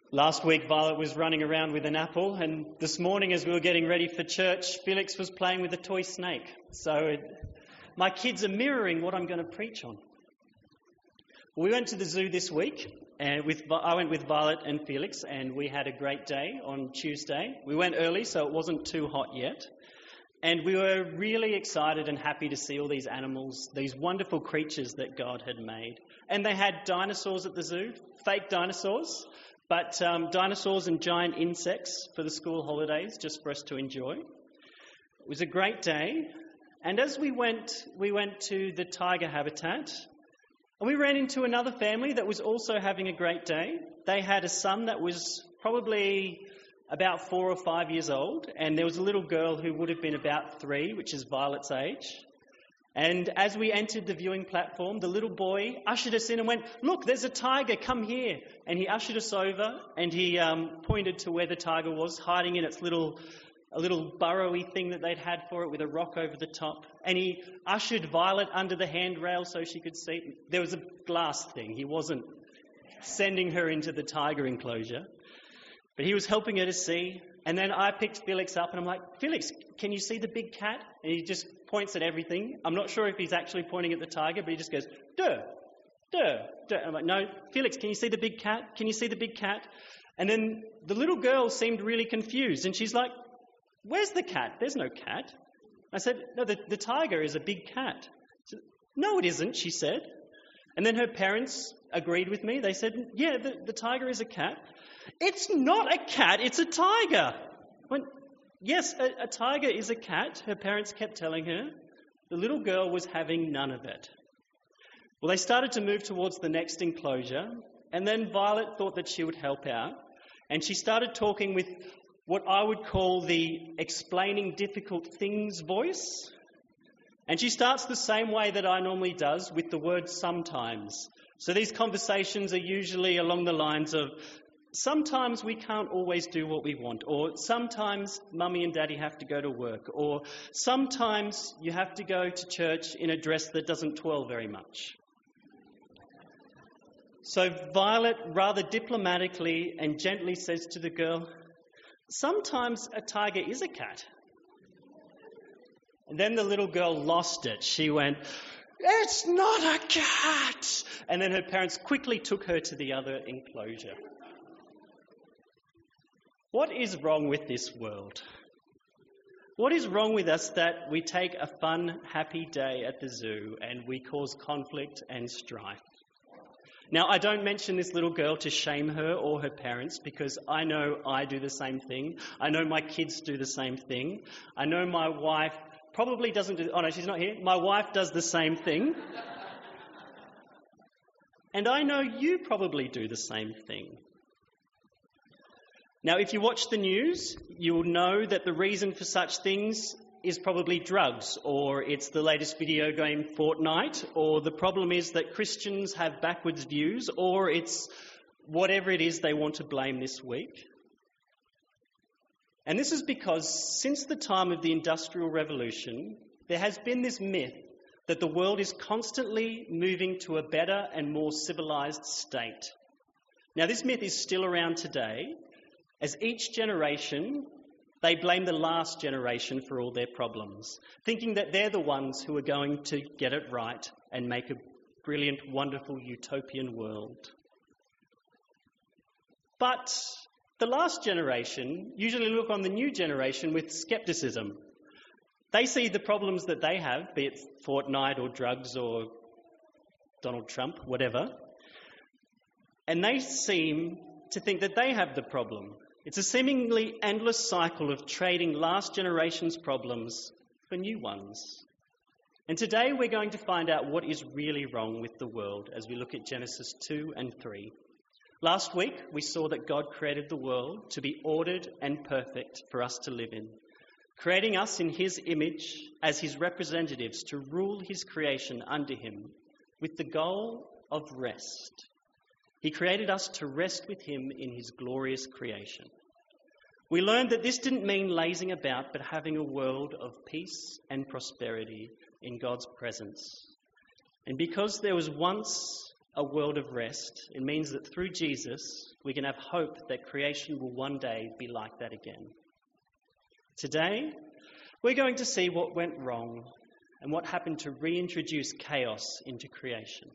Last week, Violet was running around with an apple, and this morning, as we were getting ready for church, Felix was playing with a toy snake. My kids are mirroring what I'm going to preach on. We went to the zoo this week, and I went with Violet and Felix, and we had a great day on Tuesday. We went early, so it wasn't too hot yet. And we were really excited and happy to see all these animals, these wonderful creatures that God had made. And they had dinosaurs at the zoo, fake dinosaurs, but dinosaurs and giant insects for the school holidays, just for us to enjoy. It was a great day. And as we went to the tiger habitat, and we ran into another family that was also having a great day. They had a son that was probably about 4 or 5 years old, and there was a little girl who would have been about 3, which is Violet's age. And as we entered the viewing platform, the little boy ushered us in and went, "Look, there's a tiger, come here." And he ushered us over, and he pointed to where the tiger was, hiding in its little burrowy thing that they'd had for it with a rock over the top. And he ushered Violet under the handrail so she could see. There was a glass thing. He wasn't sending her into the tiger enclosure, but he was helping her to see. And then I picked Felix up and I'm like, "Felix, can you see the big cat?" And he just points at everything. I'm not sure if he's actually pointing at the tiger, but he just goes, "Duh, duh, duh." I'm like, "No, Felix, can you see the big cat? Can you see the big cat?" And then the little girl seemed really confused and she's like, "Where's the cat? There's no cat." I said, "No, the tiger is a big cat." She said, "No, it isn't," she said. And then her parents agreed with me. They said, "Yeah, the tiger is a cat." "It's not a cat, it's a tiger." I went, "Yes, a tiger is a cat," her parents kept telling her. The little girl was having none of it. Well, they started to move towards the next enclosure, and then Violet thought that she would help out, and she started talking with what I would call the explaining difficult things voice. And she starts the same way that I normally does, with the word sometimes. So these conversations are usually along the lines of, sometimes we can't always do what we want, or sometimes mummy and daddy have to go to work, or sometimes you have to go to church in a dress that doesn't twirl very much. So Violet rather diplomatically and gently says to the girl, "Sometimes a tiger is a cat." And then the little girl lost it. She went, "It's not a cat!" And then her parents quickly took her to the other enclosure. What is wrong with this world? What is wrong with us that we take a fun, happy day at the zoo and we cause conflict and strife? Now, I don't mention this little girl to shame her or her parents, because I know I do the same thing. I know my kids do the same thing. I know my wife probably doesn't do... Oh, no, she's not here. My wife does the same thing. And I know you probably do the same thing. Now, if you watch the news, you'll know that the reason for such things is probably drugs, or it's the latest video game Fortnite, or the problem is that Christians have backwards views, or it's whatever it is they want to blame this week. And this is because since the time of the Industrial Revolution, there has been this myth that the world is constantly moving to a better and more civilised state. Now, this myth is still around today, as each generation, they blame the last generation for all their problems, thinking that they're the ones who are going to get it right and make a brilliant, wonderful, utopian world. But the last generation usually look on the new generation with scepticism. They see the problems that they have, be it Fortnite or drugs or Donald Trump, whatever, and they seem to think that they have the problem. It's a seemingly endless cycle of trading last generation's problems for new ones. And today we're going to find out what is really wrong with the world as we look at Genesis 2 and 3. Last week we saw that God created the world to be ordered and perfect for us to live in, creating us in his image as his representatives to rule his creation under him with the goal of rest. He created us to rest with him in his glorious creation. We learned that this didn't mean lazing about, but having a world of peace and prosperity in God's presence. And because there was once a world of rest. It means that through Jesus, we can have hope that creation will one day be like that again. Today, we're going to see what went wrong and what happened to reintroduce chaos into creation.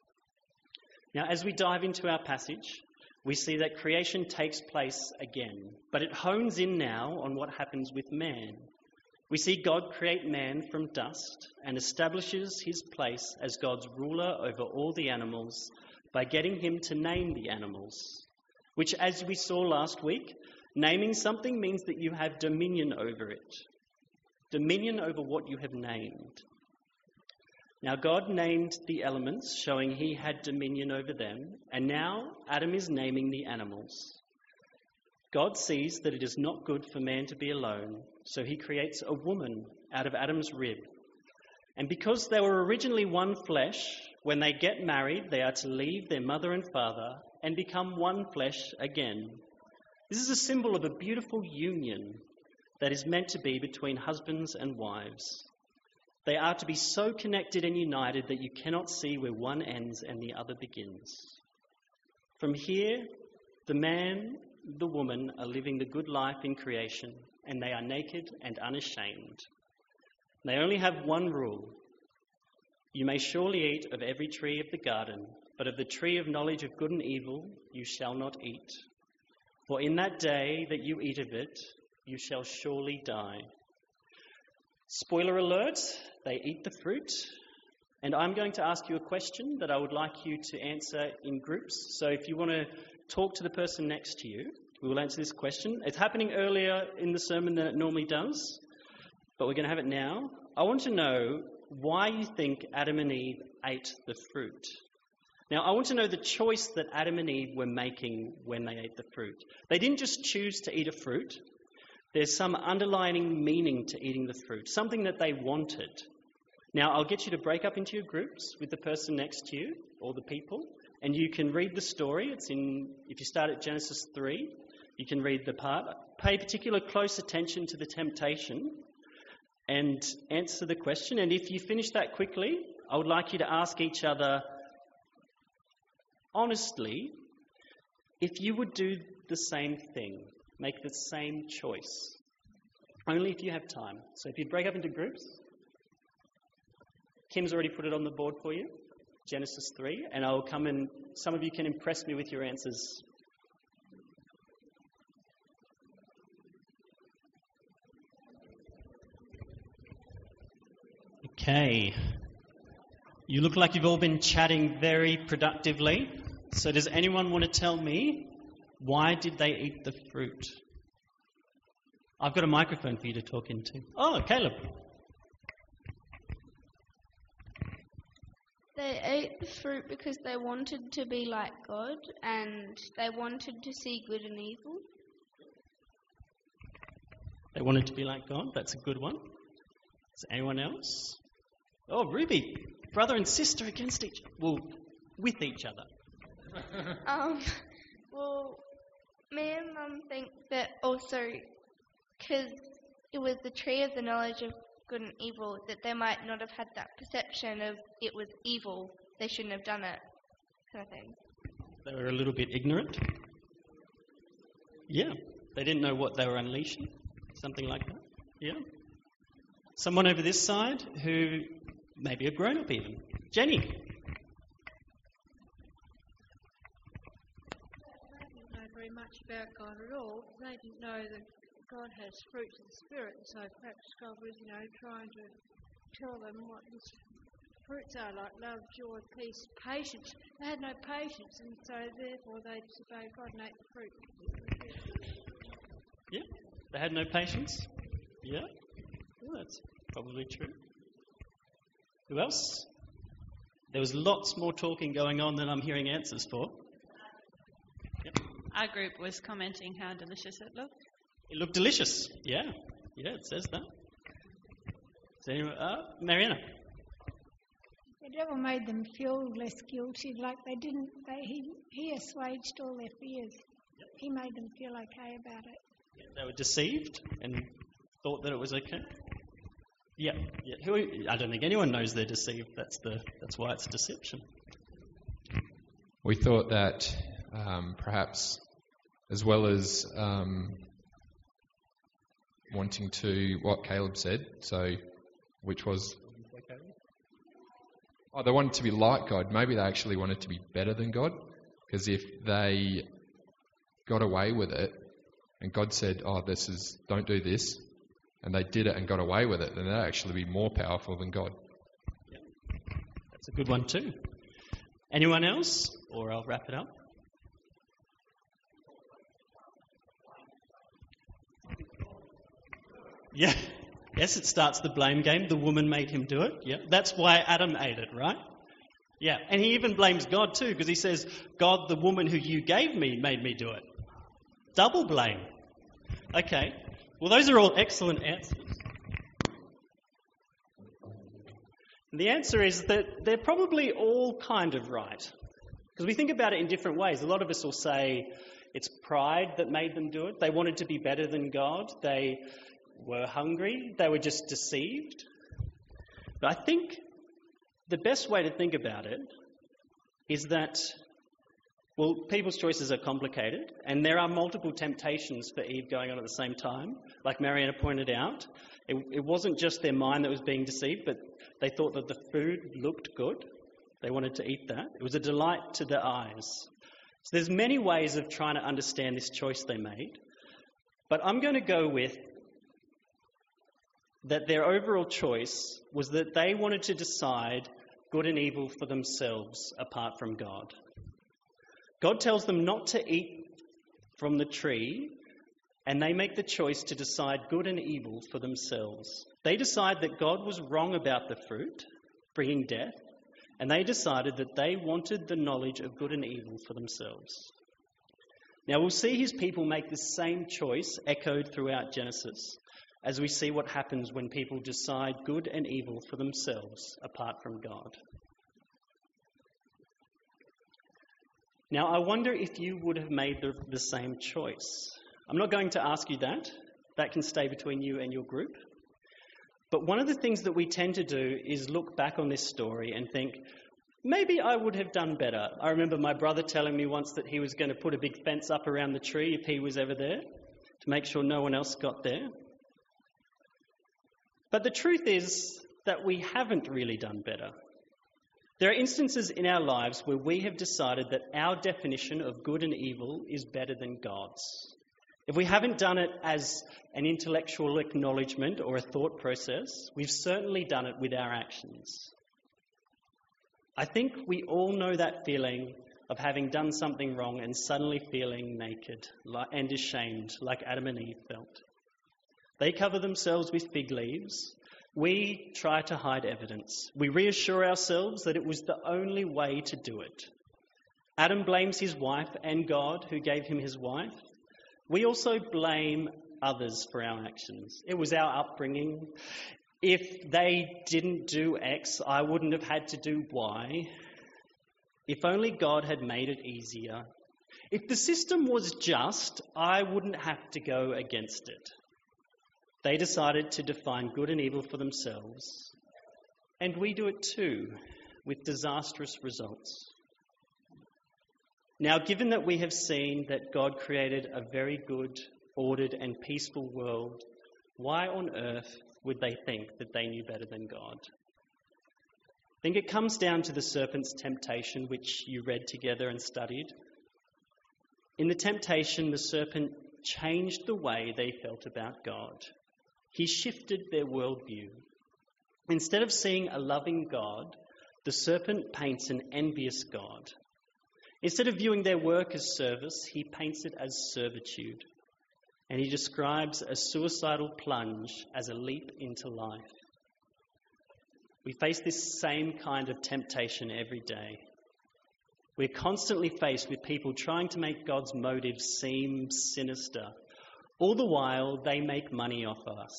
Now, as we dive into our passage, we see that creation takes place again, but it hones in now on what happens with man. We see God create man from dust and establishes his place as God's ruler over all the animals by getting him to name the animals, which, as we saw last week, naming something means that you have dominion over it, dominion over what you have named. Now, God named the elements, showing he had dominion over them, and now Adam is naming the animals. God sees that it is not good for man to be alone, so he creates a woman out of Adam's rib. And because they were originally one flesh, when they get married, they are to leave their mother and father and become one flesh again. This is a symbol of a beautiful union that is meant to be between husbands and wives. They are to be so connected and united that you cannot see where one ends and the other begins. From here, the man, the woman are living the good life in creation, and they are naked and unashamed. They only have one rule. You may surely eat of every tree of the garden, but of the tree of knowledge of good and evil you shall not eat. For in that day that you eat of it, you shall surely die. Spoiler alert, they eat the fruit. And I'm going to ask you a question that I would like you to answer in groups. So if you want to talk to the person next to you, we will answer this question. It's happening earlier in the sermon than it normally does, but we're going to have it now. I want to know why you think Adam and Eve ate the fruit. Now, I want to know the choice that Adam and Eve were making when they ate the fruit. They didn't just choose to eat a fruit. There's some underlying meaning to eating the fruit, something that they wanted. Now, I'll get you to break up into your groups with the person next to you, or the people, and you can read the story. If you start at Genesis 3, you can read the part. Pay particular close attention to the temptation and answer the question. And if you finish that quickly, I would like you to ask each other, honestly, if you would do the same thing, make the same choice, only if you have time. So if you break up into groups, Kim's already put it on the board for you, Genesis 3, and I'll come and some of you can impress me with your answers. Okay. You look like you've all been chatting very productively. So does anyone want to tell me, why did they eat the fruit? I've got a microphone for you to talk into. Oh, Caleb. They ate the fruit because they wanted to be like God and they wanted to see good and evil. They wanted to be like God. That's a good one. Is anyone else? Oh, Ruby. Brother and sister against each other. Well, with each other. Well, me and Mum think that also because it was the tree of the knowledge of good and evil, that they might not have had that perception of it was evil. They shouldn't have done it, kind of thing. They were a little bit ignorant. Yeah, they didn't know what they were unleashing. Something like that. Yeah. Someone over this side who maybe a grown-up even. Jenny. They didn't know very much about God at all. They didn't know that God has fruits of the Spirit, so perhaps God was, trying to tell them what his fruits are, like love, joy, peace, patience. They had no patience, and so therefore they disobeyed God and ate the fruit. Yeah, they had no patience. Yeah, well, that's probably true. Who else? There was lots more talking going on than I'm hearing answers for. Yep. Our group was commenting how delicious it looked. It looked delicious. Yeah, it says that. So anyway, Mariana. The devil made them feel less guilty, like he assuaged all their fears. Yep. He made them feel okay about it. Yeah, they were deceived and thought that it was okay. Yeah. I don't think anyone knows they're deceived. That's why it's deception. we thought that perhaps, as well as wanting to, what Caleb said, so which was, they wanted to be like God. Maybe they actually wanted to be better than God, because if they got away with it and God said, don't do this, and they did it and got away with it, then they'd actually be more powerful than God. Yeah. That's a good one too. Anyone else? Or I'll wrap it up. Yeah. Yes, it starts the blame game. The woman made him do it. Yeah. That's why Adam ate it, right? Yeah. And he even blames God too, because he says, God, the woman who you gave me made me do it. Double blame. Okay. Well, those are all excellent answers. And the answer is that they're probably all kind of right. Because we think about it in different ways. A lot of us will say it's pride that made them do it. They wanted to be better than God. They were hungry. They were just deceived. But I think the best way to think about it is that, well, people's choices are complicated, and there are multiple temptations for Eve going on at the same time. Like Mariana pointed out, it wasn't just their mind that was being deceived, but they thought that the food looked good. They wanted to eat that. It was a delight to their eyes. So there's many ways of trying to understand this choice they made. But I'm going to go with that their overall choice was that they wanted to decide good and evil for themselves apart from God. God tells them not to eat from the tree, and they make the choice to decide good and evil for themselves. They decide that God was wrong about the fruit, bringing death, and they decided that they wanted the knowledge of good and evil for themselves. Now we'll see his people make the same choice echoed throughout Genesis, as we see what happens when people decide good and evil for themselves apart from God. Now, I wonder if you would have made the same choice. I'm not going to ask you that. That can stay between you and your group. But one of the things that we tend to do is look back on this story and think, maybe I would have done better. I remember my brother telling me once that he was going to put a big fence up around the tree if he was ever there, to make sure no one else got there. But the truth is that we haven't really done better. There are instances in our lives where we have decided that our definition of good and evil is better than God's. If we haven't done it as an intellectual acknowledgement or a thought process, we've certainly done it with our actions. I think we all know that feeling of having done something wrong and suddenly feeling naked and ashamed, like Adam and Eve felt. They cover themselves with fig leaves. We try to hide evidence. We reassure ourselves that it was the only way to do it. Adam blames his wife and God who gave him his wife. We also blame others for our actions. It was our upbringing. If they didn't do X, I wouldn't have had to do Y. If only God had made it easier. If the system was just, I wouldn't have to go against it. They decided to define good and evil for themselves, and we do it too, with disastrous results. Now, given that we have seen that God created a very good, ordered and peaceful world, why on earth would they think that they knew better than God? I think it comes down to the serpent's temptation, which you read together and studied. In the temptation, the serpent changed the way they felt about God. He shifted their worldview. Instead of seeing a loving God, the serpent paints an envious God. Instead of viewing their work as service, he paints it as servitude. And he describes a suicidal plunge as a leap into life. We face this same kind of temptation every day. We're constantly faced with people trying to make God's motives seem sinister. All the while, they make money off us.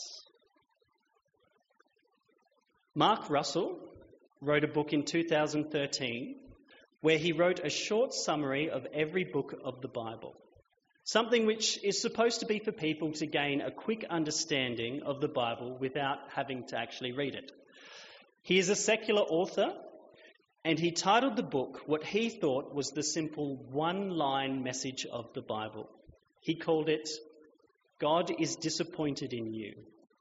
Mark Russell wrote a book in 2013 where he wrote a short summary of every book of the Bible, something which is supposed to be for people to gain a quick understanding of the Bible without having to actually read it. He is a secular author. And he titled the book what he thought was the simple one-line message of the Bible. He called it, God is disappointed in you.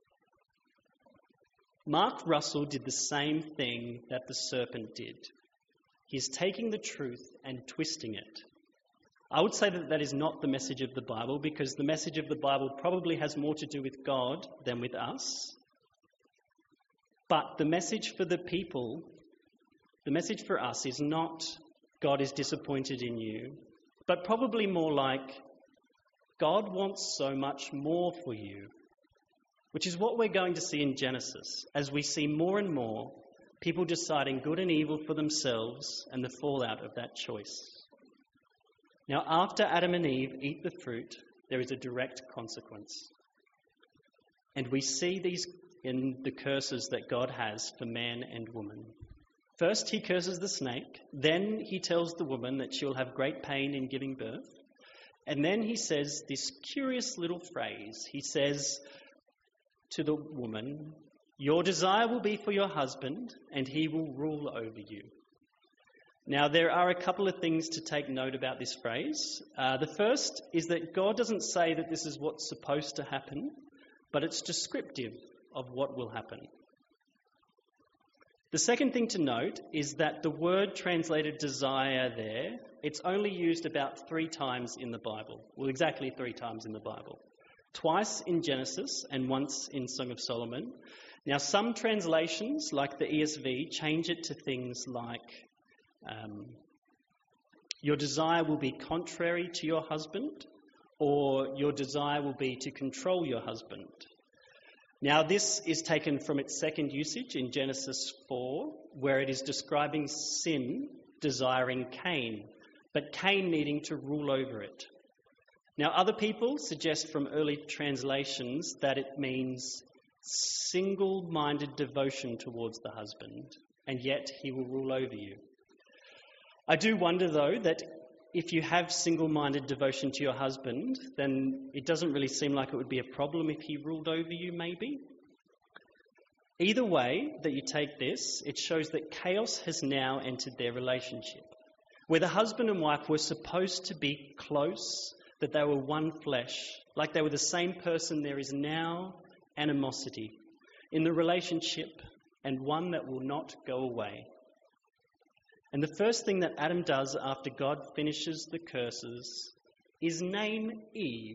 Mark Russell did the same thing that the serpent did. He's taking the truth and twisting it. I would say that is not the message of the Bible, because the message of the Bible probably has more to do with God than with us. But the message for the people, the message for us is not God is disappointed in you, but probably more like God wants so much more for you, which is what we're going to see in Genesis, as we see more and more people deciding good and evil for themselves and the fallout of that choice. Now, after Adam and Eve eat the fruit, there is a direct consequence. And we see these in the curses that God has for man and woman. First, he curses the snake. Then he tells the woman that she'll have great pain in giving birth. And then he says this curious little phrase. He says to the woman, your desire will be for your husband, and he will rule over you. Now, there are a couple of things to take note about this phrase. The first is that God doesn't say that this is what's supposed to happen, but it's descriptive of what will happen. The second thing to note is that the word translated desire there, it's only used about 3 times in the Bible. Well, exactly 3 times in the Bible. Twice in Genesis and once in Song of Solomon. Now, some translations, like the ESV, change it to things like your desire will be contrary to your husband, or your desire will be to control your husband. Now, this is taken from its second usage in Genesis 4, where it is describing sin desiring Cain, but Cain needing to rule over it. Now, other people suggest from early translations that it means single-minded devotion towards the husband, and yet he will rule over you. I do wonder, though, that if you have single-minded devotion to your husband, then it doesn't really seem like it would be a problem if he ruled over you, maybe. Either way that you take this, it shows that chaos has now entered their relationship. Where the husband and wife were supposed to be close, that they were one flesh, like they were the same person, there is now animosity in the relationship, and one that will not go away. And the first thing that Adam does after God finishes the curses is name Eve.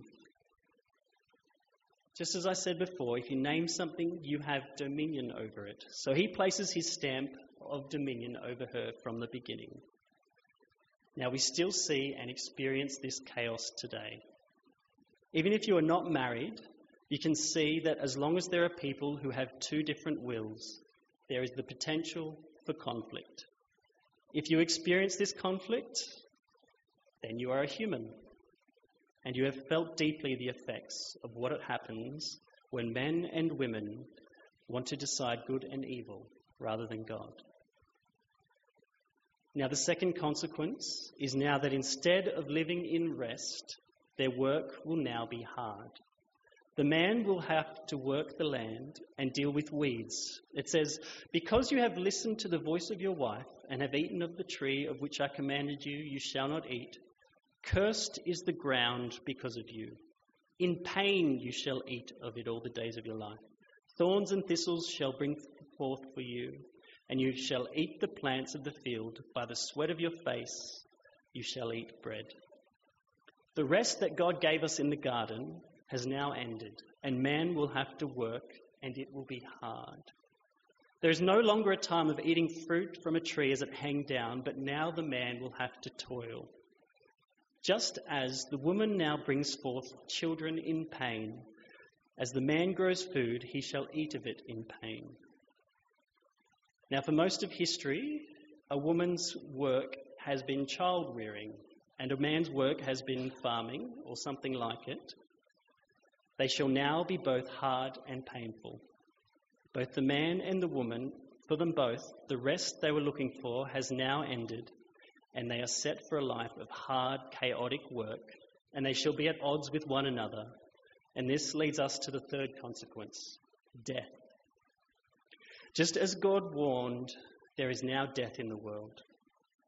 Just as I said before, if you name something, you have dominion over it. So he places his stamp of dominion over her from the beginning. Now, we still see and experience this chaos today. Even if you are not married, you can see that as long as there are people who have 2 different wills, there is the potential for conflict. If you experience this conflict, then you are a human, and you have felt deeply the effects of what happens when men and women want to decide good and evil rather than God. Now, the second consequence is now that instead of living in rest, their work will now be hard. The man will have to work the land and deal with weeds. It says, because you have listened to the voice of your wife and have eaten of the tree of which I commanded you, you shall not eat. Cursed is the ground because of you. In pain you shall eat of it all the days of your life. Thorns and thistles shall bring forth for you, and you shall eat the plants of the field. By the sweat of your face you shall eat bread. The rest that God gave us in the garden has now ended, and man will have to work, and it will be hard. There is no longer a time of eating fruit from a tree as it hangs down, but now the man will have to toil. Just as the woman now brings forth children in pain, as the man grows food, he shall eat of it in pain. Now, for most of history, a woman's work has been child rearing, and a man's work has been farming, or something like it. They shall now be both hard and painful. Both the man and the woman, for them both, the rest they were looking for has now ended, and they are set for a life of hard, chaotic work, and they shall be at odds with one another. And this leads us to the third consequence, death. Just as God warned, there is now death in the world.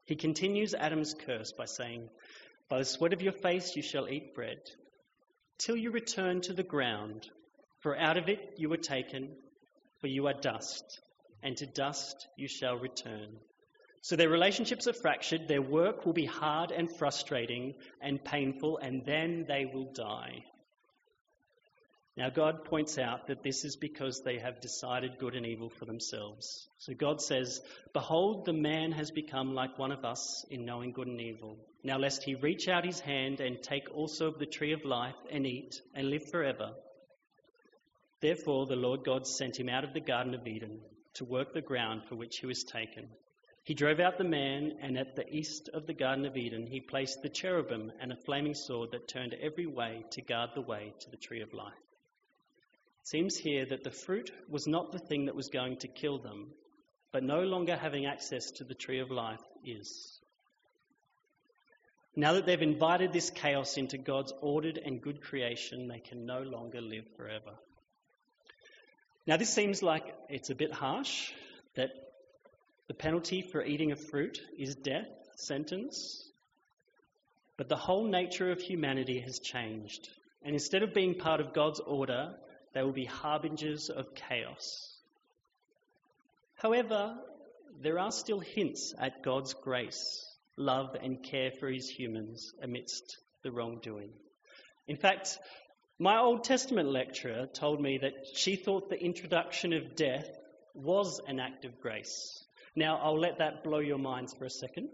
He continues Adam's curse by saying, "By the sweat of your face you shall eat bread, till you return to the ground, for out of it you were taken, for you are dust, and to dust you shall return." So their relationships are fractured, their work will be hard and frustrating and painful, and then they will die. Now God points out that this is because they have decided good and evil for themselves. So God says, "Behold, the man has become like one of us in knowing good and evil. Now lest he reach out his hand and take also of the tree of life and eat and live forever." Therefore the Lord God sent him out of the Garden of Eden to work the ground for which he was taken. He drove out the man, and at the east of the Garden of Eden he placed the cherubim and a flaming sword that turned every way to guard the way to the tree of life. It seems here that the fruit was not the thing that was going to kill them, but no longer having access to the tree of life is. Now that they've invited this chaos into God's ordered and good creation, they can no longer live forever. Now this seems like it's a bit harsh, that the penalty for eating a fruit is death sentence, but the whole nature of humanity has changed, and instead of being part of God's order, they will be harbingers of chaos. However, there are still hints at God's grace, love and care for his humans amidst the wrongdoing. In fact, my Old Testament lecturer told me that she thought the introduction of death was an act of grace. Now, I'll let that blow your minds for a second.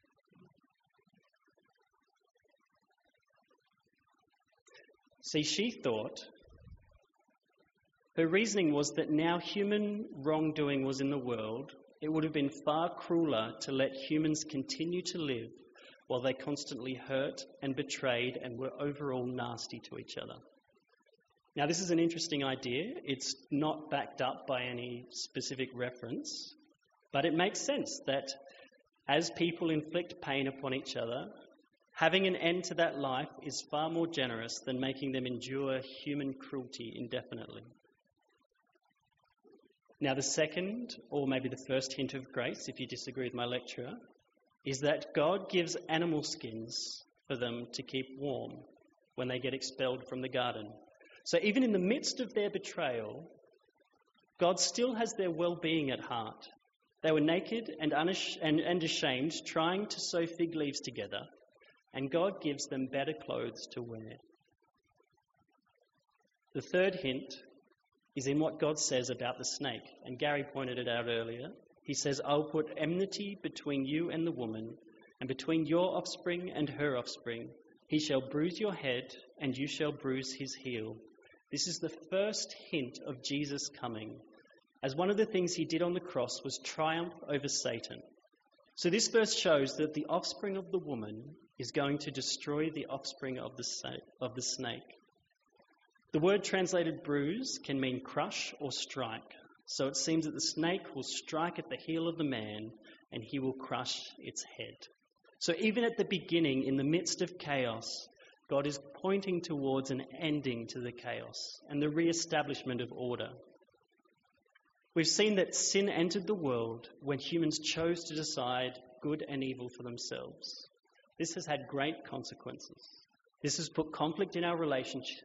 See, she thought, her reasoning was that now human wrongdoing was in the world, it would have been far crueler to let humans continue to live while they constantly hurt and betrayed and were overall nasty to each other. Now, this is an interesting idea. It's not backed up by any specific reference, but it makes sense that as people inflict pain upon each other, having an end to that life is far more generous than making them endure human cruelty indefinitely. Now, the second, or maybe the first hint of grace, if you disagree with my lecturer, is that God gives animal skins for them to keep warm when they get expelled from the garden. So even in the midst of their betrayal, God still has their well-being at heart. They were naked and ashamed, trying to sew fig leaves together, and God gives them better clothes to wear. The third hint is in what God says about the snake, and Gary pointed it out earlier. He says, "I'll put enmity between you and the woman, and between your offspring and her offspring. He shall bruise your head, and you shall bruise his heel." This is the first hint of Jesus coming, as one of the things he did on the cross was triumph over Satan. So this verse shows that the offspring of the woman is going to destroy the offspring of the snake. The word translated bruise can mean crush or strike. So it seems that the snake will strike at the heel of the man and he will crush its head. So even at the beginning, in the midst of chaos, God is pointing towards an ending to the chaos and the re-establishment of order. We've seen that sin entered the world when humans chose to decide good and evil for themselves. This has had great consequences. This has put conflict in our relationships,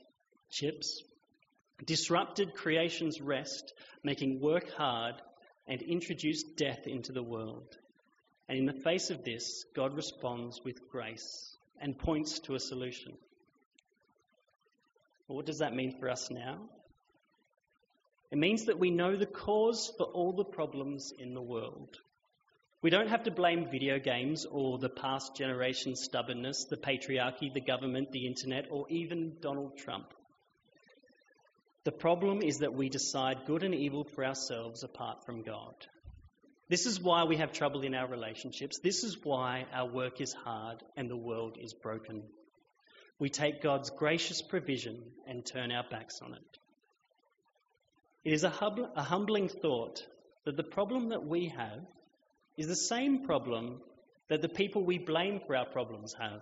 disrupted creation's rest, making work hard, and introduced death into the world. And in the face of this, God responds with grace and points to a solution. Well, what does that mean for us now? It means that we know the cause for all the problems in the world. We don't have to blame video games or the past generation's stubbornness, the patriarchy, the government, the internet, or even Donald Trump. The problem is that we decide good and evil for ourselves apart from God. This is why we have trouble in our relationships. This is why our work is hard and the world is broken. We take God's gracious provision and turn our backs on it. It is a humbling thought that the problem that we have is the same problem that the people we blame for our problems have.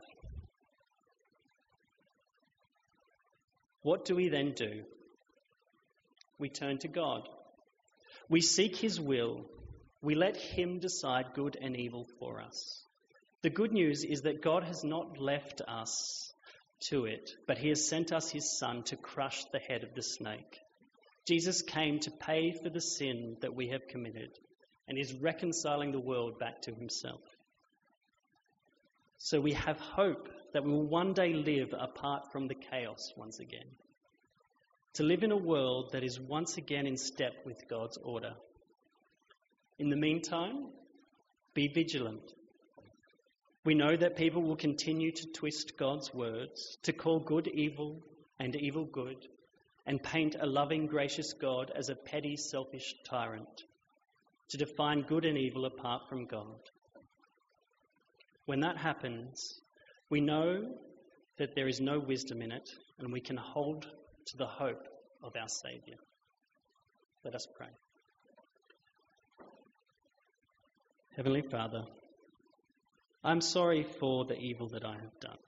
What do we then do? We turn to God. We seek his will. We let him decide good and evil for us. The good news is that God has not left us to it, but he has sent us his Son to crush the head of the snake. Jesus came to pay for the sin that we have committed and is reconciling the world back to himself. So we have hope that we will one day live apart from the chaos once again, to live in a world that is once again in step with God's order. In the meantime, be vigilant. We know that people will continue to twist God's words, to call good evil and evil good, and paint a loving, gracious God as a petty, selfish tyrant, to define good and evil apart from God. When that happens, we know that there is no wisdom in it, and we can hold to the hope of our Saviour. Let us pray. Heavenly Father, I'm sorry for the evil that I have done.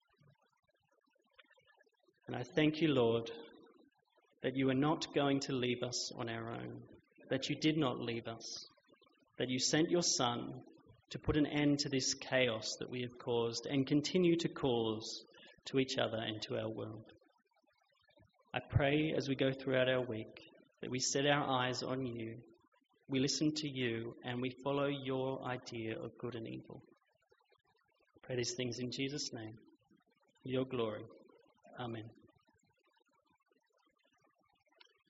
And I thank you, Lord, that you are not going to leave us on our own, that you did not leave us, that you sent your Son to put an end to this chaos that we have caused and continue to cause to each other and to our world. I pray as we go throughout our week that we set our eyes on you, we listen to you, and we follow your idea of good and evil. I pray these things in Jesus' name, for your glory. Amen.